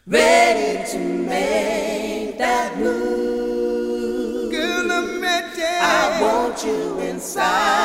ready to make that move. Girl, I'm ready. I want you inside.